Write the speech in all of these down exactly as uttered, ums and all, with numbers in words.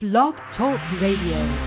Blog Talk Radio.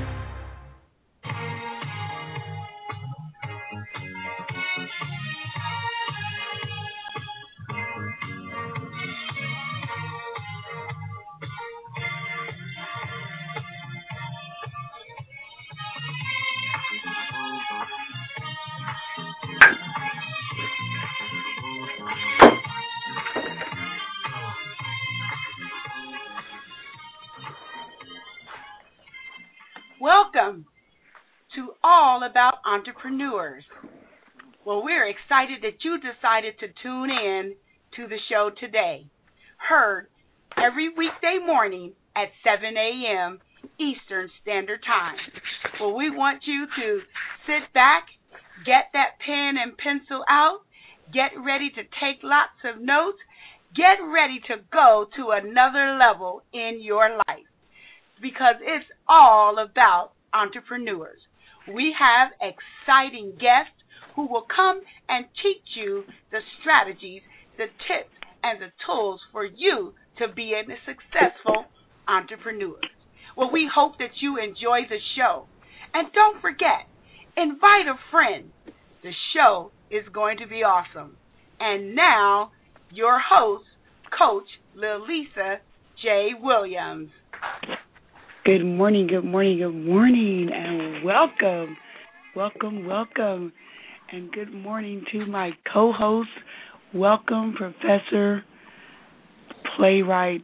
Welcome to All About Entrepreneurs. Well, we're excited that you decided to tune in to the show today. Heard every weekday morning at seven a.m. Eastern Standard Time. Well, we want you to sit back, get that pen and pencil out, get ready to take lots of notes, get ready to go to another level in your life, because it's all about entrepreneurs. We have exciting guests who will come and teach you the strategies, the tips, and the tools for you to be a successful entrepreneur. Well, we hope that you enjoy the show. And don't forget, invite a friend. The show is going to be awesome. And now, your host, Coach Lilisa J. Williams. Good morning, good morning, good morning, and welcome, welcome, welcome, and good morning to my co-host. Welcome, Professor, playwright,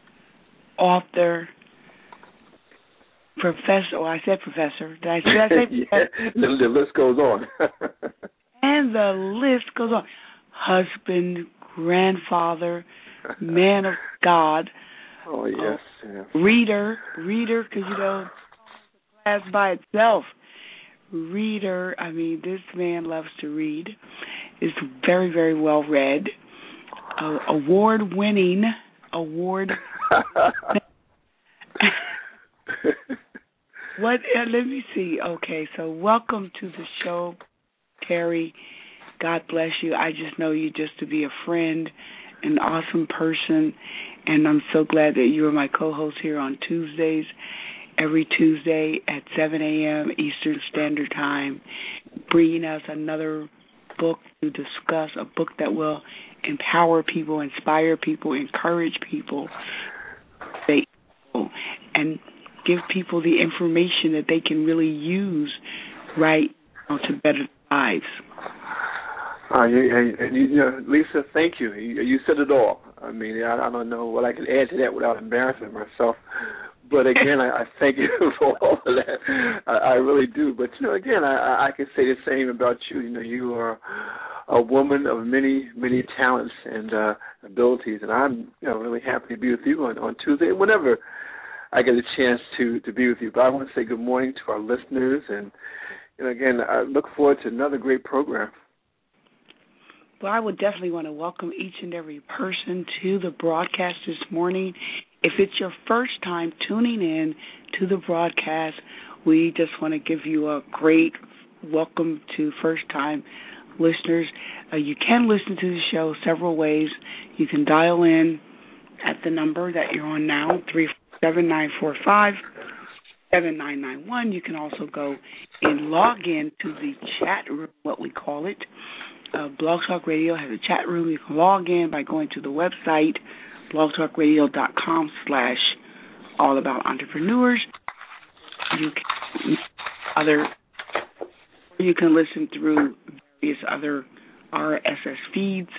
author, professor. Oh, I said professor. Did I, did I say professor? Yeah, the, the list goes on. And the list goes on. Husband, grandfather, man of God. Oh, yes. Uh, yes. Reader, reader, because, you know, class by itself. Reader, I mean, this man loves to read. Is very, very well read. Uh, award-winning, award. What? Uh, let me see. Okay, so welcome to the show, Terry. God bless you. I just know you just to be a friend, an awesome person, and I'm so glad that you are my co-host here on Tuesdays, every Tuesday at seven a.m. Eastern Standard Time, bringing us another book to discuss, a book that will empower people, inspire people, encourage people, they, and give people the information that they can really use right now to better their lives. Uh, you, and you, you know, Lisa, thank you. you. You said it all. I mean, I, I don't know what I can add to that without embarrassing myself. But again, I, I thank you for all of that. I, I really do. But, you know, again, I, I can say the same about you. You know, you are a woman of many, many talents and uh, abilities. And I'm, you know, really happy to be with you on, on Tuesday and whenever I get a chance to, to be with you. But I want to say good morning to our listeners. And, you know, again, I look forward to another great program. Well, I would definitely want to welcome each and every person to the broadcast this morning. If it's your first time tuning in to the broadcast, we just want to give you a great welcome to first-time listeners. Uh, you can listen to the show several ways. You can dial in at the number that you're on now, three four seven, nine four five, seven nine nine one. You can also go and log in to the chat room, what we call it. Uh, Blog Talk Radio has a chat room. You can log in by going to the website, blogtalkradio.com slash all about entrepreneurs. You can other, you can listen through various other R S S feeds,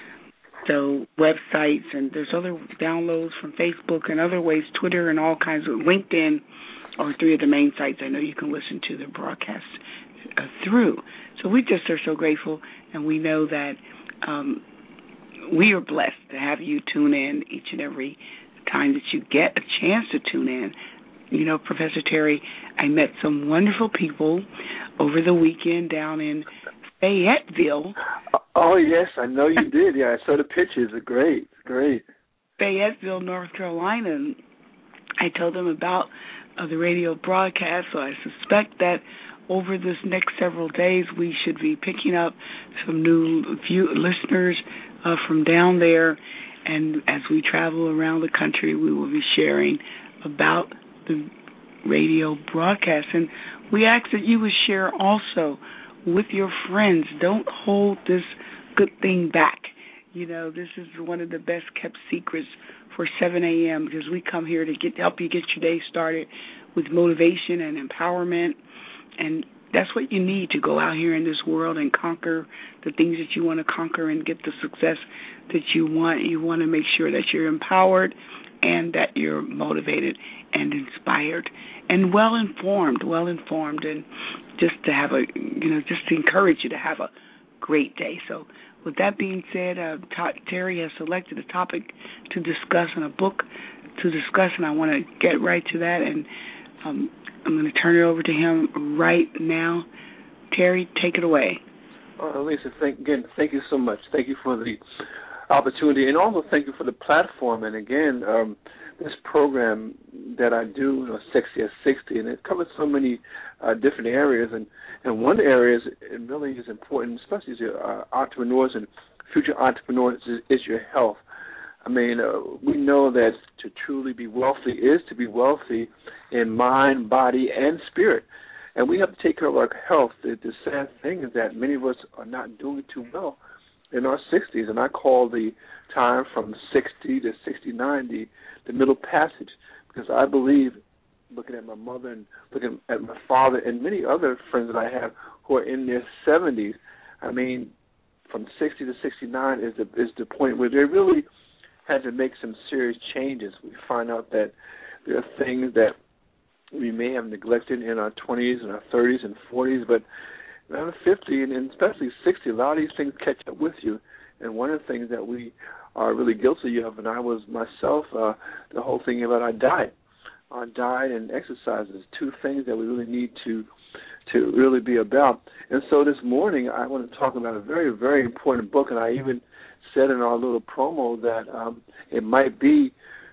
so websites, and there's other downloads from Facebook and other ways, Twitter and all kinds of, LinkedIn are three of the main sites I know you can listen to the broadcast uh, through. So we just are so grateful, and we know that um, we are blessed to have you tune in each and every time that you get a chance to tune in. You know, Professor Terry, I met some wonderful people over the weekend down in Fayetteville. Oh, yes, I know you did. Yeah, I saw the pictures. They're great. Great. Fayetteville, North Carolina. And I told them about uh, the radio broadcast, so I suspect that over this next several days, we should be picking up some new view listeners uh, from down there. And as we travel around the country, we will be sharing about the radio broadcast. And we ask that you would share also with your friends. Don't hold this good thing back. You know, this is one of the best kept secrets for seven a.m. because we come here to get help you get your day started with motivation and empowerment. And that's what you need to go out here in this world and conquer the things that you want to conquer and get the success that you want. You want to make sure that you're empowered and that you're motivated and inspired and well informed, well informed, and just to have a, you know, just to encourage you to have a great day. So with that being said, uh, T- Terry has selected a topic to discuss and a book to discuss, and I want to get right to that, and um, I'm going to turn it over to him right now. Terry, take it away. Uh, Lisa, thank, again, thank you so much. Thank you for the opportunity, and also thank you for the platform. And again, um, this program that I do, you know, Sexy at sixty, and it covers so many uh, different areas. And, and one area is, it really is important, especially to uh, entrepreneurs and future entrepreneurs, is, is your health. I mean, uh, we know that to truly be wealthy is to be wealthy in mind, body, and spirit. And we have to take care of our health. The, the sad thing is that many of us are not doing too well in our sixties, and I call the time from sixty to sixty-nine the, the middle passage, because I believe, looking at my mother and looking at my father and many other friends that I have who are in their seventies, I mean, from sixty to sixty-nine is the, is the point where they really had to make some serious changes. We find out that there are things that we may have neglected in our twenties and our thirties and forties, but around fifty and especially sixty, a lot of these things catch up with you. And one of the things that we are really guilty of, and I was myself, uh, the whole thing about our diet. Our diet and exercise is two things that we really need to to really be about. And so this morning I want to talk about a very, very important book, and I even said in our little promo that um, it might be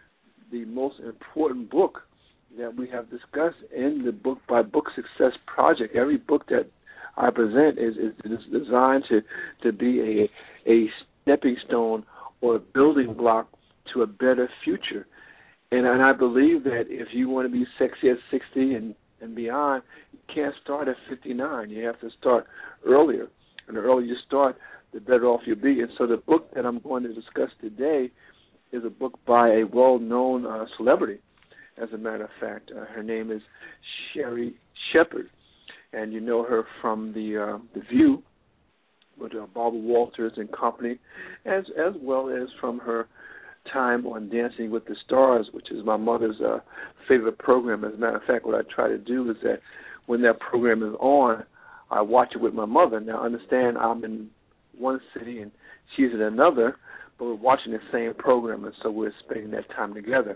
the most important book that we have discussed in the Book by Book Success Project. Every book that I present is, is designed to, to be a, a stepping stone or a building block to a better future. And, and I believe that if you want to be sexy at sixty and, and beyond, you can't start at fifty-nine. You have to start earlier. And the earlier you start, the better off you'll be. And so the book that I'm going to discuss today is a book by a well-known uh, celebrity. As a matter of fact, uh, her name is Sherri Shepherd. And you know her from the uh, the View with uh, Barbara Walters and company, as as well as from her time on Dancing with the Stars, which is my mother's uh, favorite program. As a matter of fact, what I try to do is that when that program is on, I watch it with my mother. Now, understand, I'm in one city and she's in another, but we're watching the same program, and so we're spending that time together.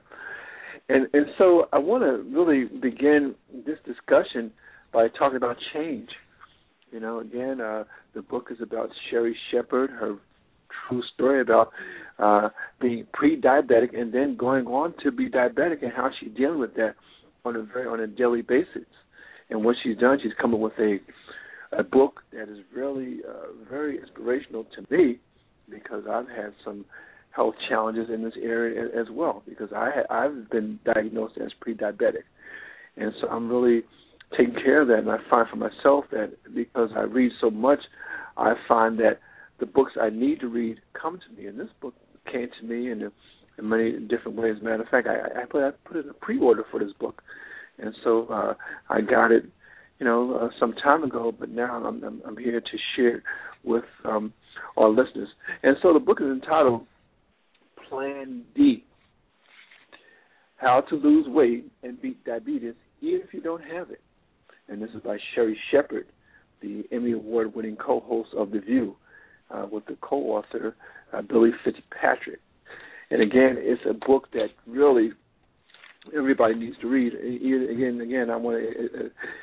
And and so I want to really begin this discussion by talking about change. You know, again, uh, the book is about Sherri Shepherd, her true story about uh, being pre-diabetic and then going on to be diabetic, and how she's dealing with that on a very on a daily basis. And what she's done, she's come up with a a book that is really uh, very inspirational to me, because I've had some health challenges in this area as well, because I I've been diagnosed as pre-diabetic, and so I'm really taking care of that. And I find for myself that because I read so much, I find that the books I need to read come to me, and this book came to me in, a, in many different ways. As a matter of fact, I, I put I put in a pre-order for this book, and so uh, I got it, you know, uh, some time ago. But now I'm I'm, I'm here to share with um, our listeners. And so the book is entitled Plan D: How to Lose Weight and Beat Diabetes Even If You Don't Have It. And this is by Sherri Shepherd, the Emmy Award-winning co-host of The View, uh, with the co-author, uh, Billy Fitzpatrick. And again, it's a book that really everybody needs to read. Again, again, I want to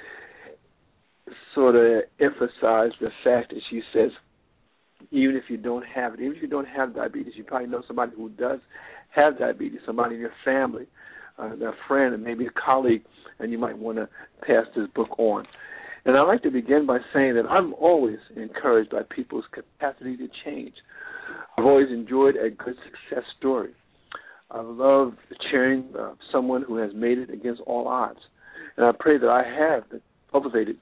uh, sort of emphasize the fact that she says, even if you don't have it, even if you don't have diabetes, you probably know somebody who does have diabetes, somebody in your family, uh, a friend, and maybe a colleague, and you might want to pass this book on. And I'd like to begin by saying that I'm always encouraged by people's capacity to change. I've always enjoyed a good success story. I love cheering uh, someone who has made it against all odds. And I pray that I have cultivated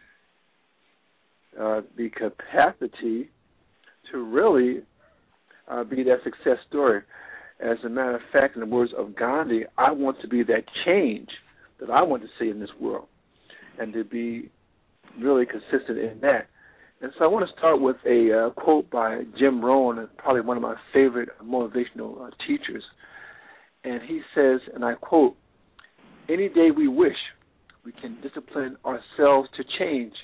uh, the capacity to really uh, be that success story. As a matter of fact, in the words of Gandhi, I want to be that change that I want to see in this world, and to be really consistent in that. And so I want to start with a uh, quote by Jim Rohn, probably one of my favorite motivational uh, teachers. And he says, and I quote, "Any day we wish, we can discipline ourselves to change.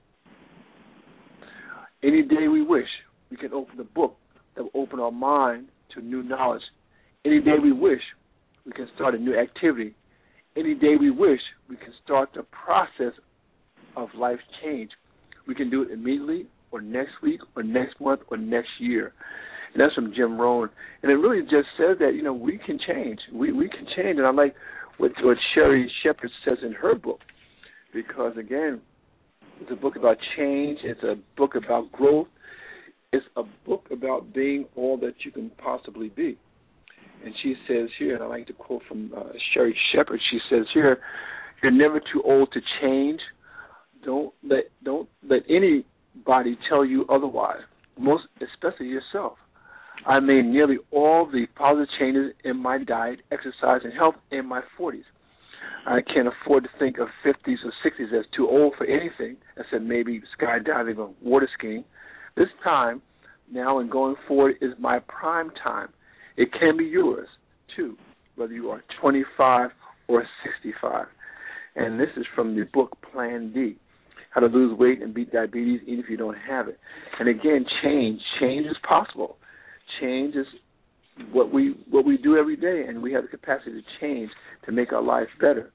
Any day we wish, we can open the book that will open our mind to new knowledge. Any day we wish, we can start a new activity. Any day we wish, we can start the process of life change. We can do it immediately or next week or next month or next year." And that's from Jim Rohn. And it really just says that, you know, we can change. We we can change. And I like what, what Sherry Shepherd says in her book, because, again, it's a book about change. It's a book about growth. It's a book about being all that you can possibly be. And she says here, and I like to quote from uh, Sherry Shepherd, she says here, "You're never too old to change. Don't let don't let anybody tell you otherwise, most especially yourself. I made nearly all the positive changes in my diet, exercise, and health in my forties. I can't afford to think of fifties or sixties as too old for anything, except maybe skydiving or water skiing. This time, now and going forward, is my prime time. It can be yours, too, whether you are twenty-five or sixty-five. And this is from the book Plan D, How to Lose Weight and Beat Diabetes Even If You Don't Have It. And again, change. Change is possible. Change is what we what we do every day, and we have the capacity to change to make our lives better.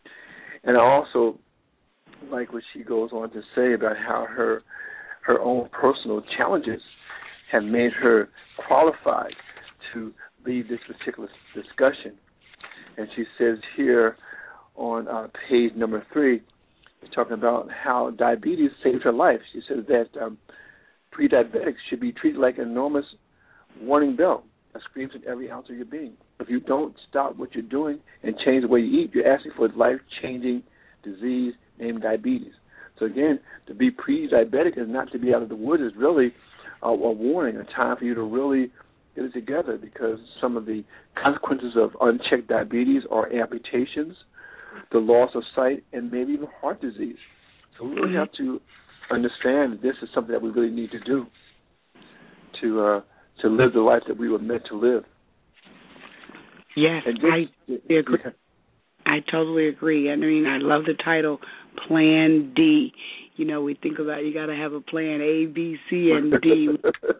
And I also like what she goes on to say about how her her own personal challenges have made her qualified to lead this particular discussion. And she says here on uh, page number three, she's talking about how diabetes saved her life. She says that um, pre-diabetics should be treated like an enormous warning bell that screams at every ounce of your being. If you don't stop what you're doing and change the way you eat, you're asking for a life-changing disease named diabetes. So again, to be pre-diabetic is not to be out of the woods. It's really a, a warning, a time for you to really get it together, because some of the consequences of unchecked diabetes are amputations, the loss of sight, and maybe even heart disease. So we really have to understand that this is something that we really need to do to uh, to live the life that we were meant to live. Yes, just, I agree. Yeah. I totally agree. I mean, I love the title, Plan D. You know, we think about you got to have a plan A, B, C, and D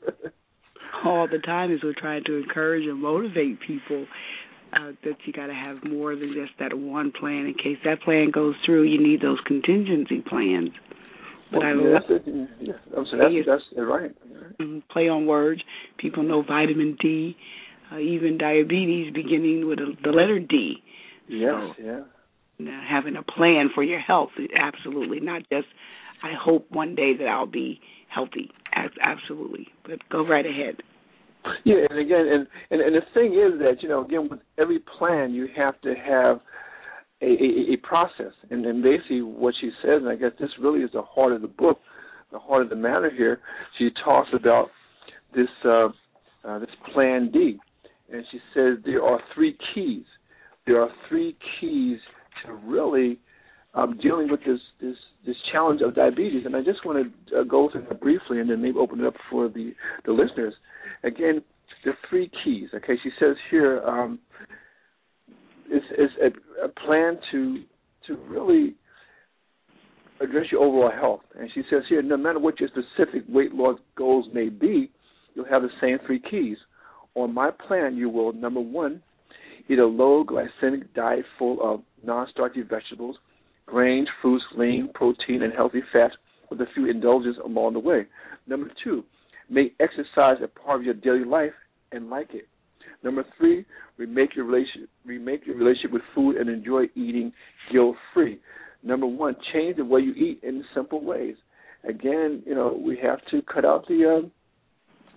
all the time as we're trying to encourage and motivate people uh, that you got to have more than just that one plan. In case that plan goes through, you need those contingency plans. But well, I yeah, love that's it. Yeah, that's, that's, that's right. Play on words. People know vitamin D, uh, even diabetes beginning with a, the letter D. Yes, so, yeah. Now, having a plan for your health, absolutely. Not just, I hope one day that I'll be healthy. Absolutely. But go right ahead. Yeah, and again, and, and, and the thing is that, you know, again, with every plan, you have to have a, a, a process. And, and basically what she says, and I guess this really is the heart of the book, the heart of the matter here, she talks about this uh, uh, this Plan D. And she says there are three keys. There are three keys to really um, dealing with this, this this challenge of diabetes. And I just want to uh, go through that briefly and then maybe open it up for the, the listeners. Again, there are three keys. Okay, she says here, um, it's, it's a, a plan to to really address your overall health. And she says here, no matter what your specific weight loss goals may be, you'll have the same three keys. On my plan, you will, number one, eat a low glycemic diet full of non-starchy vegetables, grains, fruits, lean, protein, and healthy fats with a few indulgences along the way. Number two, make exercise a part of your daily life and like it. Number three, remake your relationship, remake your relationship with food and enjoy eating guilt-free. Number one, change the way you eat in simple ways. Again, you know, we have to cut out the uh,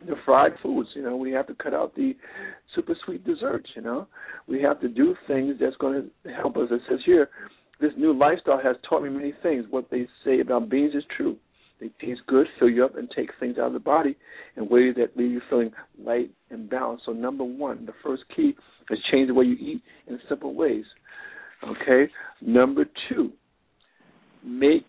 the fried foods. You know, we have to cut out the super sweet desserts. You know, we have to do things that's going to help us. It says here, this new lifestyle has taught me many things. What they say about beans is true. They taste good, fill you up, and take things out of the body in ways that leave you feeling light and balanced. So number one, the first key is change the way you eat in simple ways. Okay. Number two, make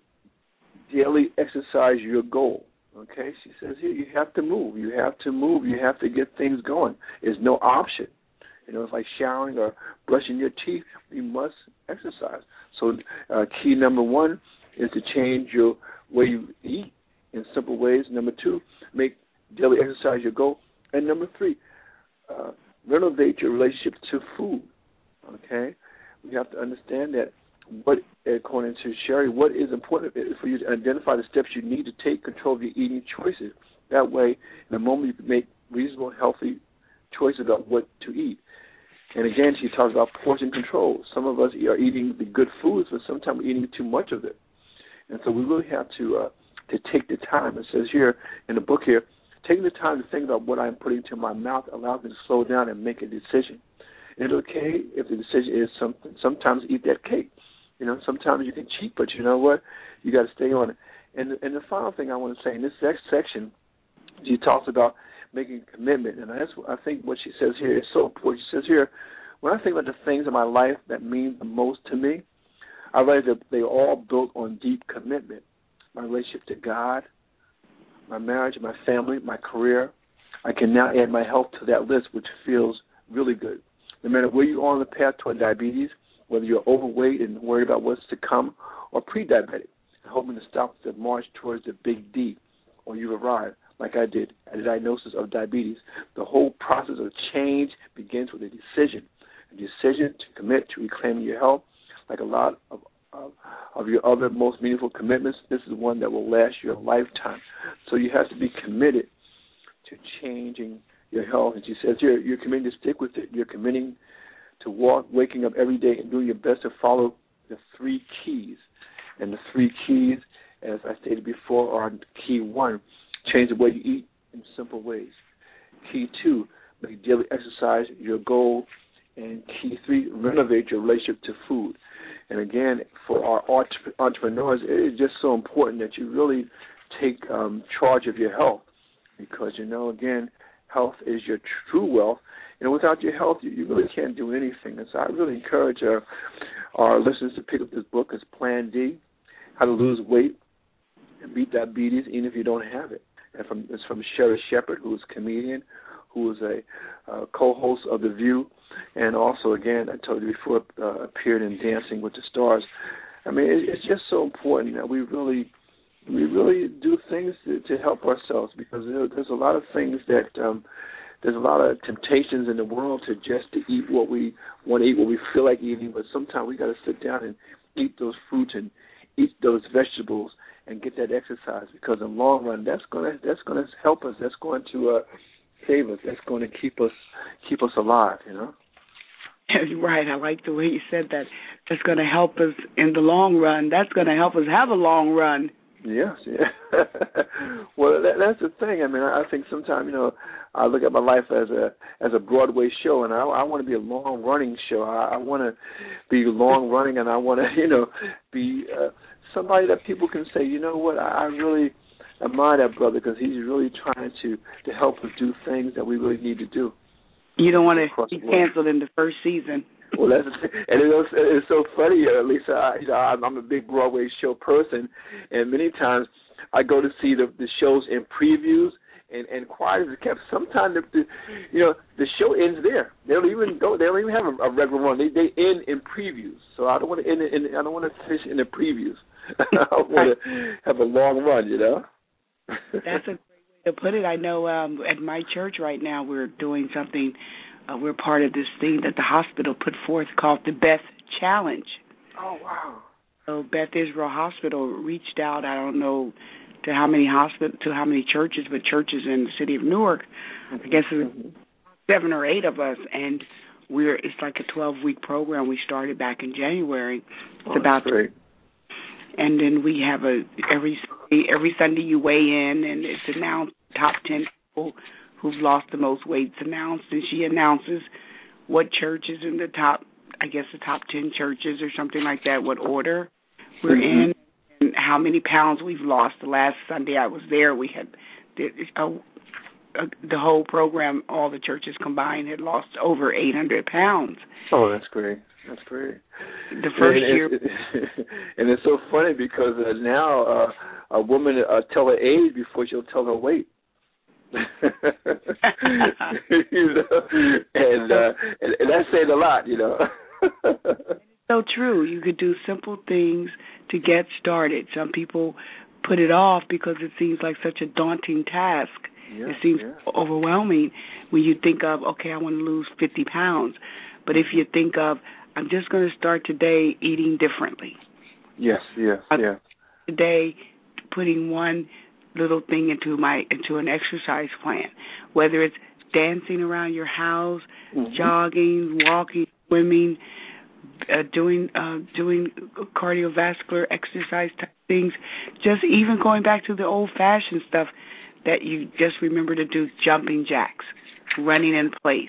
daily exercise your goal. Okay. She says here you have to move. You have to move. You have to get things going. There's no option. You know, it's like showering or brushing your teeth. You must exercise. So uh, key number one is to change your way you eat in simple ways. Number two, make daily exercise your goal. And number three, uh, renovate your relationship to food. Okay? We have to understand that what, according to Sherry, what is important is for you to identify the steps you need to take control of your eating choices. That way, in the moment, you can make reasonable, healthy choices about what to eat. And again, she talks about portion control. Some of us are eating the good foods, but sometimes we're eating too much of it. And so we really have to uh, to take the time. It says here in the book here, taking the time to think about what I'm putting into my mouth allows me to slow down and make a decision. It's okay if the decision is something. Sometimes eat that cake. You know, sometimes you can cheat, but you know what? You got to stay on it. And, and the final thing I want to say, in this next section, she talks about making a commitment. And that's, I think what she says here is so important. She says here, when I think about the things in my life that mean the most to me, I realize that they are all built on deep commitment. My relationship to God, my marriage, my family, my career. I can now add my health to that list, which feels really good. No matter where you are on the path toward diabetes, whether you're overweight and worried about what's to come, or pre-diabetic, hoping to stop the march towards the big D, or you've arrived, like I did, at a diagnosis of diabetes, the whole process of change begins with a decision, a decision to commit to reclaiming your health. Like a lot of, of of your other most meaningful commitments, this is one that will last your lifetime. So you have to be committed to changing your health. And she says here, you're committing to stick with it. You're committing to walk, waking up every day and doing your best to follow the three keys. And the three keys, as I stated before, are key one, change the way you eat in simple ways. Key two, make daily exercise your goal. And key three, renovate your relationship to food. And again, for our entrepreneurs, it is just so important that you really take um, charge of your health because, you know, again, health is your true wealth. And without your health, you, you really can't do anything. And so I really encourage uh, our listeners to pick up this book. It's Plan D, How to Lose Weight and Beat Diabetes, even if you don't have it. And from, it's from Sherry Shepard, who is a comedian, who is a uh, co-host of The View, and also, again, I told you before, uh, appeared in Dancing with the Stars. I mean, it, it's just so important that we really, we really do things to, to help ourselves because there, there's a lot of things that, um, there's a lot of temptations in the world to just to eat what we want to eat, what we feel like eating, but sometimes we got to sit down and eat those fruits and eat those vegetables and get that exercise because in the long run, that's gonna that's gonna help us. That's going to uh, save us. That's going to keep us keep us alive. You know. Right. I like the way you said that. That's going to help us in the long run. That's going to help us have a long run. Yes, yeah. Well, that, that's the thing. I mean, I think sometimes, you know, I look at my life as a as a Broadway show, and I, I want to be a long running show. I, I want to be long running, and I want to, you know, be uh, somebody that people can say, you know what, I, I really admire that brother because he's really trying to to help us do things that we really need to do. You don't want to be canceled in the first season. Well, that's and it's, it's so funny, uh, Lisa. I, you know, I'm, I'm a big Broadway show person, and many times I go to see the, the shows in previews and and quiet as it kept. Sometimes the, the you know the show ends there. They don't even go. They don't even have a, a regular run. They they end in previews. So I don't want to end in. I don't want to finish in the previews. I want to have a long run. You know. That's a to put it. I know um, at my church right now we're doing something, uh, we're part of this thing that the hospital put forth called the Beth Challenge. Oh, wow. So Beth Israel Hospital reached out, I don't know to how many hospital, to how many churches, but churches in the city of Newark, mm-hmm. I guess it's seven or eight of us, and we're it's like a twelve-week program we started back in January. It's oh, about great. And then we have a every every Sunday you weigh in, and it's announced top ten people who've lost the most weight is announced, and she announces what church is in the top, I guess the top ten churches or something like that, what order we're mm-hmm. in, and how many pounds we've lost. The last Sunday I was there, we had the, uh, uh, the whole program, all the churches combined, had lost over eight hundred pounds. Oh, that's great. That's great. The first and, year. And, and it's so funny because uh, now uh, a woman uh, tell her age before she'll tell her weight. you know, and, uh, and and that says a lot, you know. It's so true. You could do simple things to get started. Some people put it off because it seems like such a daunting task. Yeah, it seems yeah. overwhelming when you think of, okay, I want to lose fifty pounds. But if you think of, I'm just going to start today eating differently. Yes, yes, yeah. Today, putting one little thing into my into an exercise plan, whether it's dancing around your house, mm-hmm. jogging, walking, swimming, uh, doing uh, doing cardiovascular exercise type things, just even going back to the old-fashioned stuff that you just remember to do, jumping jacks, running in place,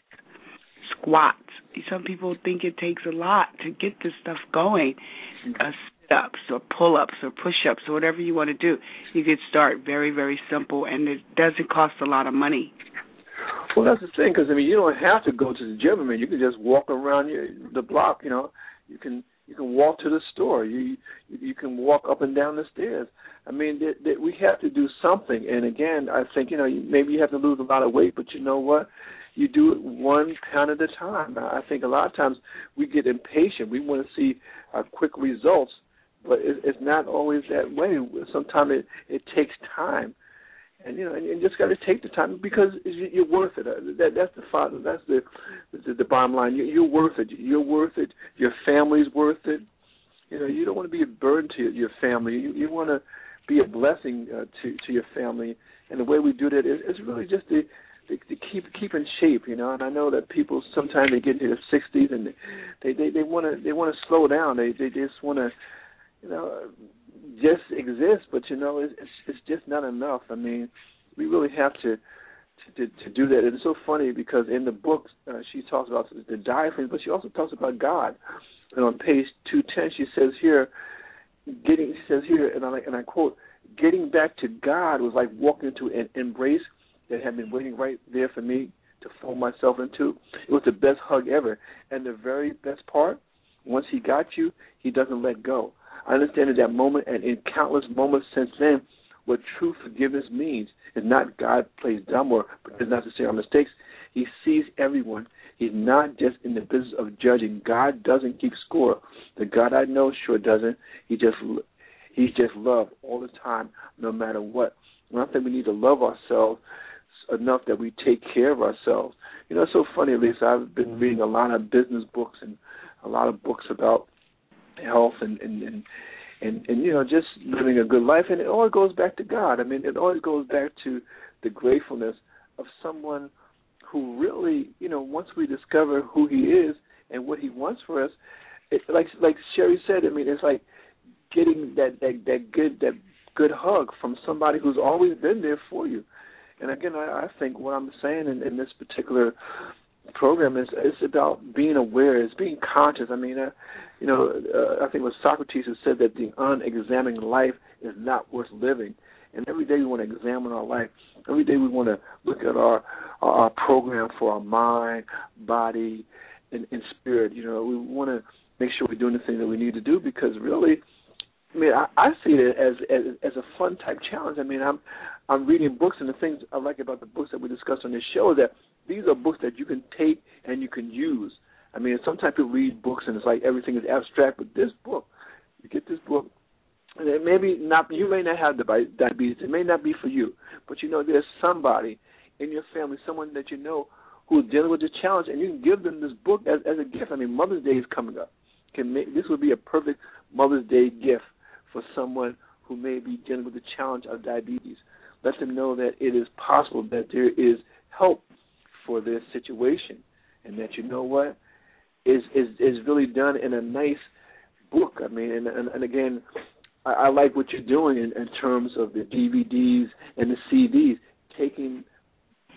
squats. Some people think it takes a lot to get this stuff going. Uh, sit-ups or pull-ups or push-ups or whatever you want to do. You could start very, very simple, and it doesn't cost a lot of money. Well, that's the thing, because, I mean, you don't have to go to the gym. I mean, you can just walk around your, the block, you know. You can you can walk to the store. You you can walk up and down the stairs. I mean, th- th- we have to do something. And, again, I think, you know, maybe you have to lose a lot of weight, but you know what? You do it one pound at a time. I think a lot of times we get impatient. We want to see uh, quick results, but it, it's not always that way. Sometimes it, it takes time, and you know, and you just got to take the time because you're worth it. That, that's the father. That's the, the the bottom line. You, you're worth it. You're worth it. Your family's worth it. You know, you don't want to be a burden to your family. You, you want to be a blessing uh, to to your family, and the way we do that is, is really just to. To, to keep keep in shape, you know, and I know that people sometimes they get into their sixties and they they they want to they want to slow down. They they just want to, you know, just exist. But you know, it's it's just not enough. I mean, we really have to to, to do that. And it's so funny because in the book uh, she talks about the diaphragm, but she also talks about God. And on page two ten, she says here, getting she says here, and I and I quote, getting back to God was like walking into an embrace that had been waiting right there for me to fold myself into. It was the best hug ever. And the very best part, once he got you, he doesn't let go. I understand at that moment and in countless moments since then what true forgiveness means is not God plays dumb or does not say our mistakes. He sees everyone. He's not just in the business of judging. God doesn't keep score. The God I know sure doesn't. He just He's just love all the time, no matter what. And I think we need to love ourselves enough that we take care of ourselves. You know, it's so funny, Lisa. I've been reading a lot of business books and a lot of books about health and and, and and and you know, just living a good life. And it all goes back to God. I mean, it always goes back to the gratefulness of someone who really, you know, once we discover who He is and what He wants for us, it's like like Sherry said. I mean, it's like getting that that that good that good hug from somebody who's always been there for you. And again, I, I think what I'm saying in, in this particular program is it's about being aware, it's being conscious. I mean, uh, you know, uh, I think it was Socrates who said that the unexamined life is not worth living. And every day we want to examine our life. Every day we want to look at our our, our program for our mind, body, and, and spirit. You know, we want to make sure we're doing the thing that we need to do because really, I mean, I, I see it as, as as a fun type challenge. I mean, I'm I'm reading books, and the things I like about the books that we discuss on this show is that these are books that you can take and you can use. I mean, sometimes people read books and it's like everything is abstract, but this book, you get this book, and it may be not, you may not have diabetes. It may not be for you, but you know there's somebody in your family, someone that you know who is dealing with this challenge, and you can give them this book as, as a gift. I mean, Mother's Day is coming up. Can make, this would be a perfect Mother's Day gift for someone who may be dealing with the challenge of diabetes. Let them know that it is possible, that there is help for this situation, and that you know what is is is really done in a nice book. I mean, and and, and again, I, I like what you're doing in, in terms of the D V Ds and the C Ds, taking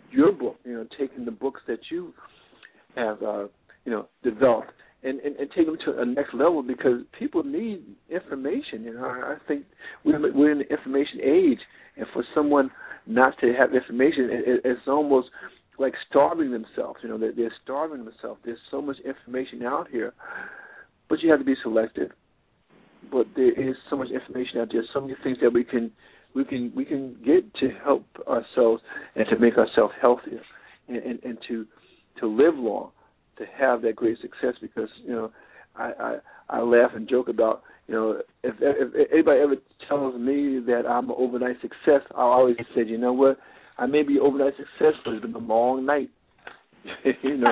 your book, you know, taking the books that you have, uh, you know, developed and, and, and take them to a next level because people need information. You know, I think we're, we're in the information age, and for someone not to have information, it, it's almost like starving themselves. You know, they're, they're starving themselves. There's so much information out here, but you have to be selective. But there is so much information out there, so many things that we can we can we can get to help ourselves and to make ourselves healthier and, and, and to to live long, to have that great success. Because you know, I, I I laugh and joke about, you know, if, if anybody ever tells me that I'm an overnight success, I always said, you know what, I may be overnight success, but it's been a long night. you know,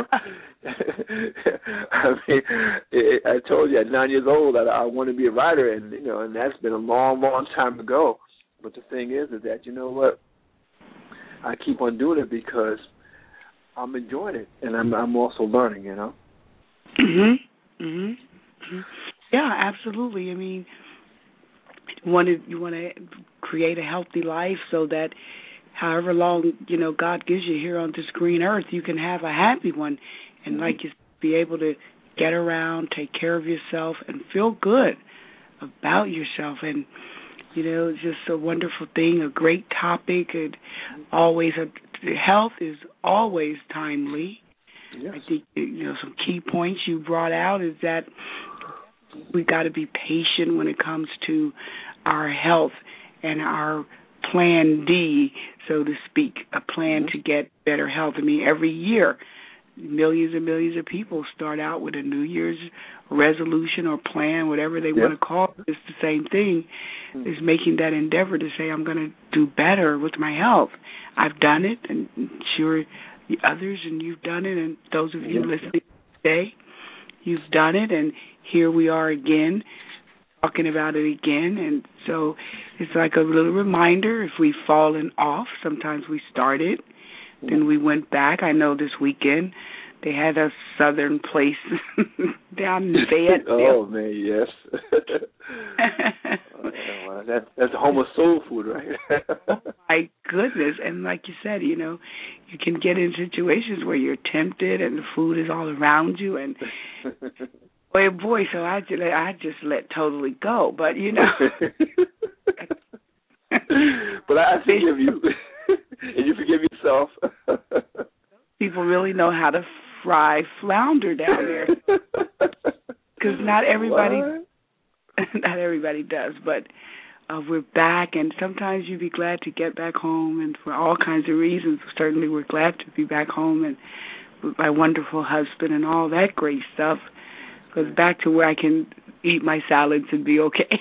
I mean, it, I told you at nine years old that I want to be a writer, and you know, and that's been a long, long time ago. But the thing is, is that you know what, I keep on doing it because I'm enjoying it, and I'm I'm also learning. You know. Mhm. Mhm. Mhm. Yeah, absolutely. I mean, you want to you want to create a healthy life so that however long, you know, God gives you here on this green earth, you can have a happy one and, like, you be able to get around, take care of yourself, and feel good about yourself. And, you know, it's just a wonderful thing, a great topic. And always, a, health is always timely. Yes. I think, you know, some key points you brought out is that we got to be patient when it comes to our health and our Plan D, so to speak, a plan mm-hmm. to get better health. I mean, every year, millions and millions of people start out with a New Year's resolution or plan, whatever they yep. want to call it. It's the same thing, mm-hmm. is making that endeavor to say, I'm going to do better with my health. I've done it, and sure, the others, and you've done it, and those of you yep. listening today, you've done it, and here we are again, talking about it again. And so it's like a little reminder, if we've fallen off, sometimes we started, then we went back. I know this weekend they had a southern place down in Fayetteville. Oh, man, yes. oh, well, that, that's the home of soul food, right? Oh, my goodness. And like you said, you know, you can get in situations where you're tempted and the food is all around you, and boy, boy, so I just, I just let totally go. But, you know. but I forgive you. And you forgive yourself. People really know how to fry flounder down there. Because not everybody, not everybody does. But uh, we're back, and sometimes you'd be glad to get back home, and for all kinds of reasons. Certainly we're glad to be back home and with my wonderful husband and all that great stuff. Goes back to where I can eat my salads and be okay.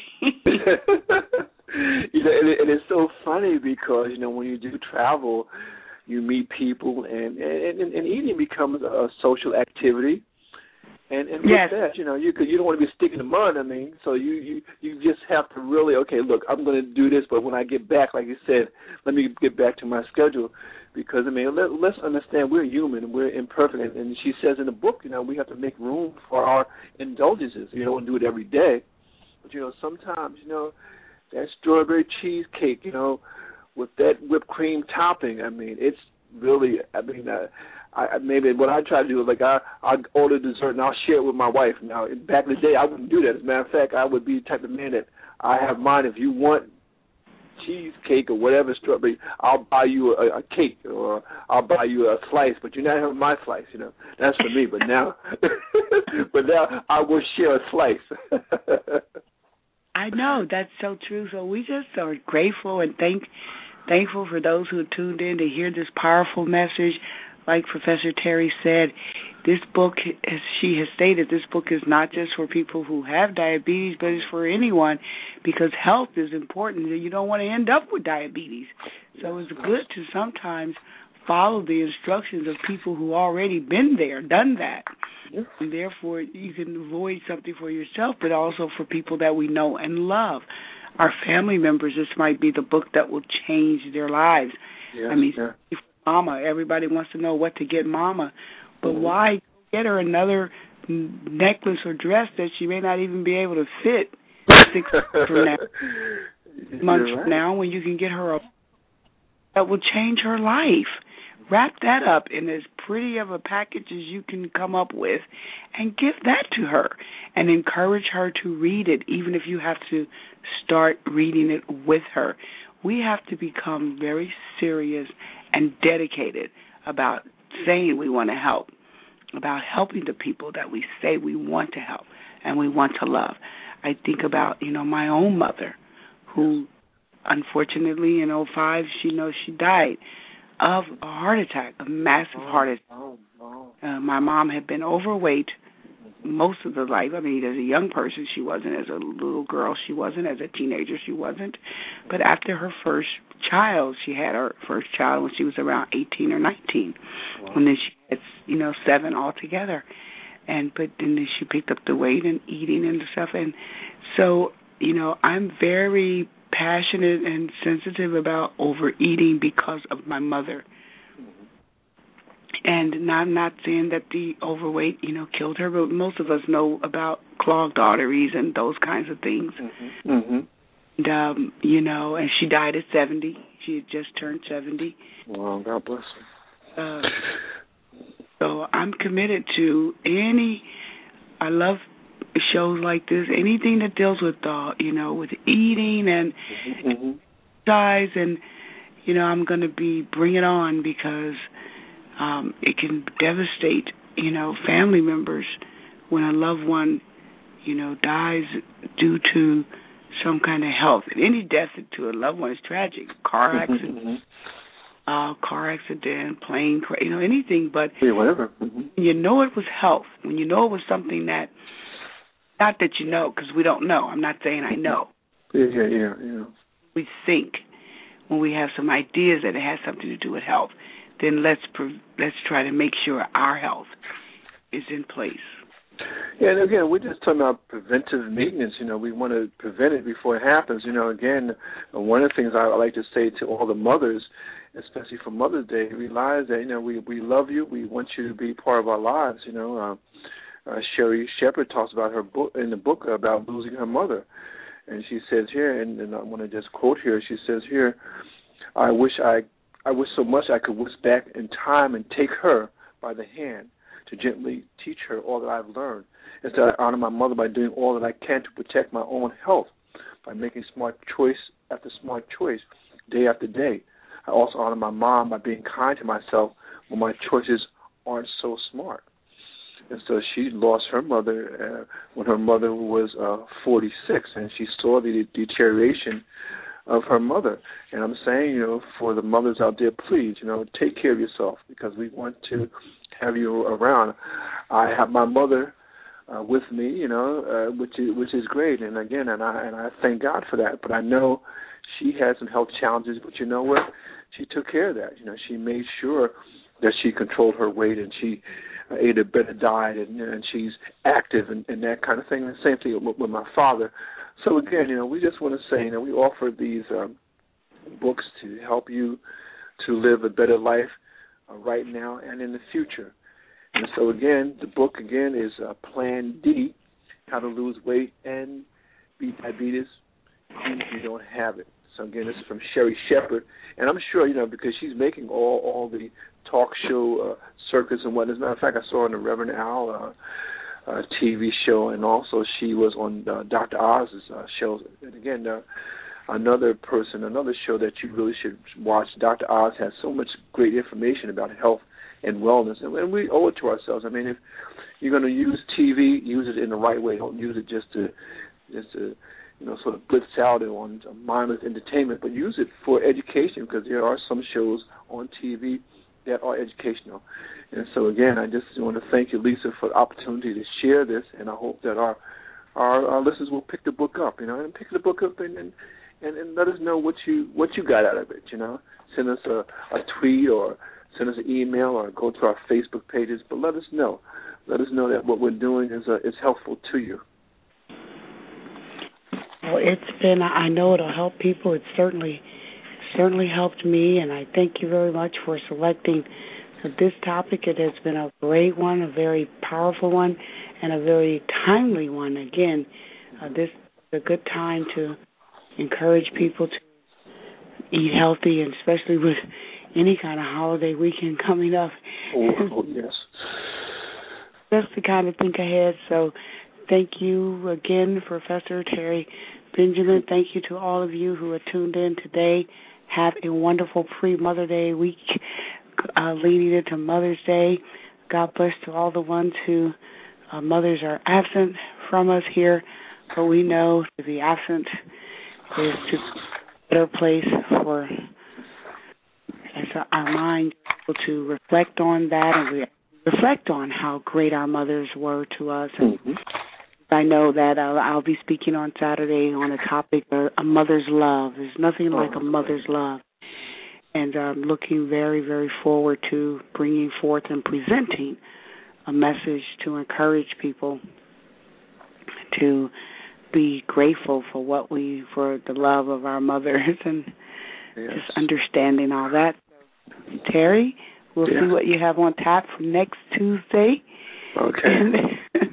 You know, and, it, and it's so funny because, you know, when you do travel, you meet people, and, and, and eating becomes a social activity. And, and with yes. that, you know, you could, you don't want to be sticking in the mud, I mean, so you, you, you just have to really, okay, look, I'm going to do this, but when I get back, like you said, let me get back to my schedule. Because, I mean, let, let's understand we're human and we're imperfect. And, and she says in the book, you know, we have to make room for our indulgences. You don't do it every day. But, you know, sometimes, you know, that strawberry cheesecake, you know, with that whipped cream topping, I mean, it's really, I mean, uh, I, maybe what I try to do is, like, I, I order dessert and I'll share it with my wife. Now, back in the day, I wouldn't do that. As a matter of fact, I would be the type of man that I have mine. If you want cheesecake or whatever strawberry, I'll buy you a, a cake or I'll buy you a slice, but you're not having my slice, you know. That's for me. But now, but now I will share a slice. I know, that's so true. So we just are grateful and thank thankful for those who tuned in to hear this powerful message. Like Professor Terry said, this book, as she has stated, this book is not just for people who have diabetes, but it's for anyone, because health is important. You don't want to end up with diabetes. So it's good to sometimes follow the instructions of people who already been there, done that. And therefore, you can avoid something for yourself, but also for people that we know and love. Our family members, this might be the book that will change their lives. Yes, I mean, yeah. Mama, everybody wants to know what to get Mama. But mm-hmm. why get her another necklace or dress that she may not even be able to fit six months from now, months right. from now, when you can get her a that will change her life wrap that up in as pretty of a package as you can come up with and give that to her and encourage her to read it, even if you have to start reading it with her. We have to become very serious and dedicated about saying we want to help, about helping the people that we say we want to help and we want to love. I think about, you know, my own mother, who unfortunately in oh five, she knows she died of a heart attack, a massive oh, heart attack. Oh, oh. Uh, my mom had been overweight most of her life. I mean, as a young person, she wasn't. As a little girl, she wasn't. As a teenager, she wasn't. But after her first child, she had her first child when she was around eighteen or nineteen. Wow. And then she had, you know, seven altogether. And but then she picked up the weight and eating and stuff. And so, you know, I'm very passionate and sensitive about overeating because of my mother. And not, I'm not saying that the overweight, you know, killed her, but most of us know about clogged arteries and those kinds of things. Mm-hmm. Mm-hmm. And, um, you know, and she died at seventy. She had just turned seventy. Wow, God bless her. Uh, so I'm committed to any, I love shows like this, anything that deals with, uh, you know, with eating and mm-hmm. exercise, and, you know, I'm going to be bring it on because um, it can devastate, you know, family members when a loved one, you know, dies due to some kind of health. And any death to a loved one is tragic. Car accident, mm-hmm. uh, car accident, plane crash, you know, anything. But yeah, whatever. Mm-hmm. When you know it was health, when you know it was something that, not that you know, because we don't know. I'm not saying I know. Yeah, yeah, yeah, yeah. We think when we have some ideas that it has something to do with health, then let's pre- let's try to make sure our health is in place. Yeah, and again, we're just talking about preventive maintenance. You know, we want to prevent it before it happens. You know, again, one of the things I like to say to all the mothers, especially for Mother's Day, realize that, you know, we, we love you. We want you to be part of our lives, you know. Uh, Uh, Sherry Shepard talks about her book in the book about losing her mother, and she says here, and, and I want to just quote here. She says here, "I wish I, I wish so much I could whisk back in time and take her by the hand to gently teach her all that I've learned. Instead, I honor my mother by doing all that I can to protect my own health, by making smart choice after smart choice, day after day. I also honor my mom by being kind to myself when my choices aren't so smart." And so she lost her mother uh, when her mother was uh, forty-six, and she saw the deterioration of her mother. And I'm saying, you know, for the mothers out there, please, you know, take care of yourself because we want to have you around. I have my mother uh, with me, you know, uh, which is which is great. And again, and I and I thank God for that. But I know she had some health challenges, but you know what? She took care of that. You know, she made sure that she controlled her weight and she Uh, ate a better diet, and, and she's active and, and that kind of thing. And the same thing with, with my father. So again, you know, we just want to say, you know, we offer these um, books to help you to live a better life uh, right now and in the future. And so again, the book again is uh, Plan D: How to Lose Weight and Beat Diabetes Even If You Don't Have It. So again, this is from Sherry Shepard, and I'm sure, you know, because she's making all all the talk show uh, circuits and what. As a matter of fact, I saw her on the Reverend Al uh, uh, T V show, and also she was on uh, Doctor Oz's uh, show. And again, uh, another person, another show that you really should watch. Doctor Oz has so much great information about health and wellness, and, and we owe it to ourselves. I mean, if you're going to use T V, use it in the right way. Don't use it just to just to you know, sort of blitz out on mindless entertainment, but use it for education because there are some shows on T V that are educational. And so, again, I just want to thank you, Lisa, for the opportunity to share this, and I hope that our our, our listeners will pick the book up, you know, and pick the book up and, and, and, and let us know what you what you got out of it, you know. Send us a, a tweet or send us an email or go to our Facebook pages, but let us know. Let us know that what we're doing is uh, is helpful to you. Well, it's been, I know it'll help people. It certainly certainly helped me, and I thank you very much for selecting this topic. It has been a great one, a very powerful one, and a very timely one. Again, uh, this is a good time to encourage people to eat healthy, and especially with, any kind of holiday weekend coming up. Oh, oh yes. Just to kind of think ahead. So thank you again, Professor Terry Benjamin. Thank you to all of you who are tuned in today. Have a wonderful pre-Mother Day week uh, leading into Mother's Day. God bless to all the ones who uh, mothers are absent from us here, but we know to be absent is to a better place for as our mind to reflect on that and we reflect on how great our mothers were to us. And mm-hmm. I know that I'll, I'll be speaking on Saturday on a topic, uh, a mother's love. There's nothing like a mother's love. And I'm looking very, very forward to bringing forth and presenting a message to encourage people to be grateful for what we, for the love of our mothers and yes. just understanding all that. Terry, we'll yeah. see what you have on tap for next Tuesday. Okay.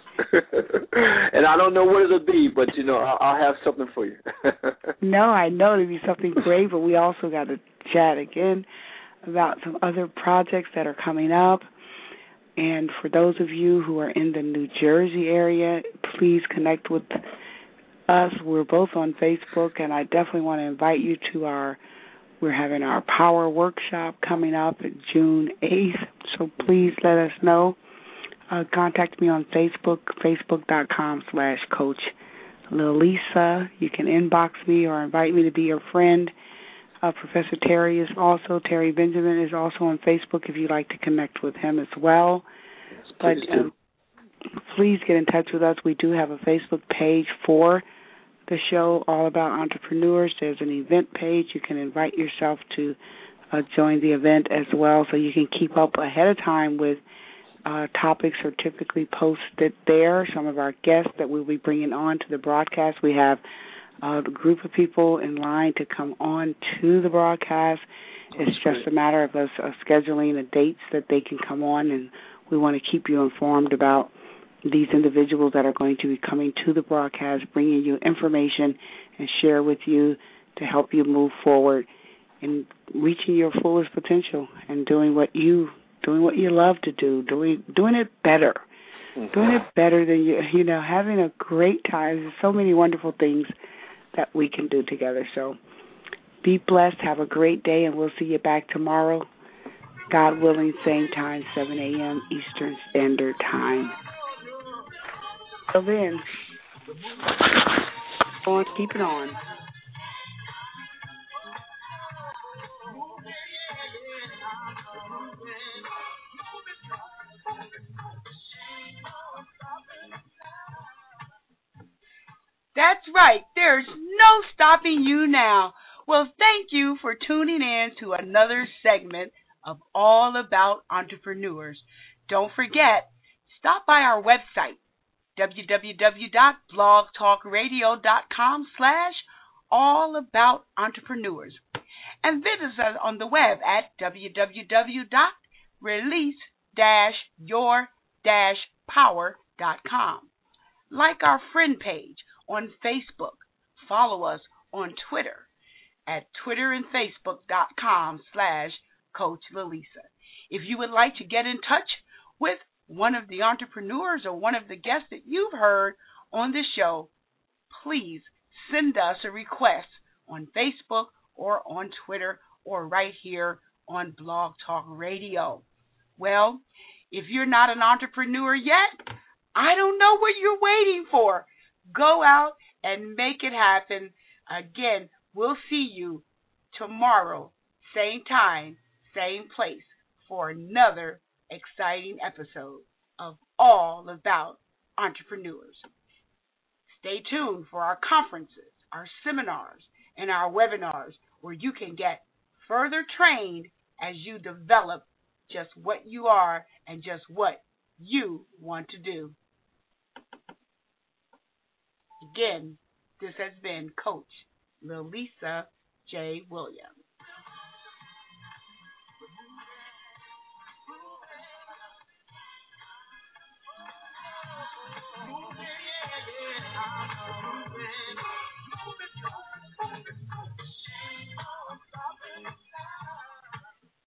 And I don't know what it'll be, but, you know, I'll, I'll have something for you. No, I know it'll be something great, but we also got to chat again about some other projects that are coming up. And for those of you who are in the New Jersey area, please connect with us. We're both on Facebook, and I definitely want to invite you to our, we're having our Power Workshop coming up June eighth, so please let us know. Uh, contact me on Facebook, facebook.com slash Coach Lilisa. You can inbox me or invite me to be your friend. Uh, Professor Terry is also, Terry Benjamin is also on Facebook if you'd like to connect with him as well. Yes, but um, please get in touch with us. We do have a Facebook page for the show, All About Entrepreneurs. There's an event page. You can invite yourself to uh, join the event as well so you can keep up ahead of time with Uh, topics are typically posted there. Some of our guests that we'll be bringing on to the broadcast. We have uh, a group of people in line to come on to the broadcast. It's just a matter of us uh, scheduling the dates that they can come on, and we want to keep you informed about these individuals that are going to be coming to the broadcast, bringing you information and share with you to help you move forward in reaching your fullest potential and doing what you doing what you love to do, doing doing it better, mm-hmm. doing it better than you, you know, having a great time. There's so many wonderful things that we can do together. So be blessed, have a great day, and we'll see you back tomorrow, God willing, same time, seven a.m. Eastern Standard Time. So then, go on, keep it on. That's right. There's no stopping you now. Well, thank you for tuning in to another segment of All About Entrepreneurs. Don't forget, stop by our website, www.blogtalkradio.com slash all about entrepreneurs, and visit us on the web at www dot release dash your dash power dot com. Like our friend page on Facebook. Follow us on Twitter at twitter and facebook.com slash Coach Lilisa. If you would like to get in touch with one of the entrepreneurs or one of the guests that you've heard on the show, please send us a request on Facebook or on Twitter or right here on Blog Talk Radio. Well, if you're not an entrepreneur yet, I don't know what you're waiting for. Go out and make it happen. Again, we'll see you tomorrow, same time, same place, for another exciting episode of All About Entrepreneurs. Stay tuned for our conferences, our seminars, and our webinars where you can get further trained as you develop just what you are and just what you want to do. Again, this has been Coach Lilisa J. Williams.